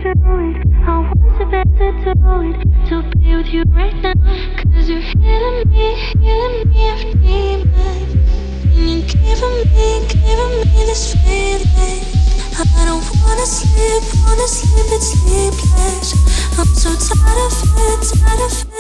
To be with you right now, 'cause you're healing me of demons. And you're giving me this feeling. I don't wanna sleep, it's sleepless. I'm so tired of it.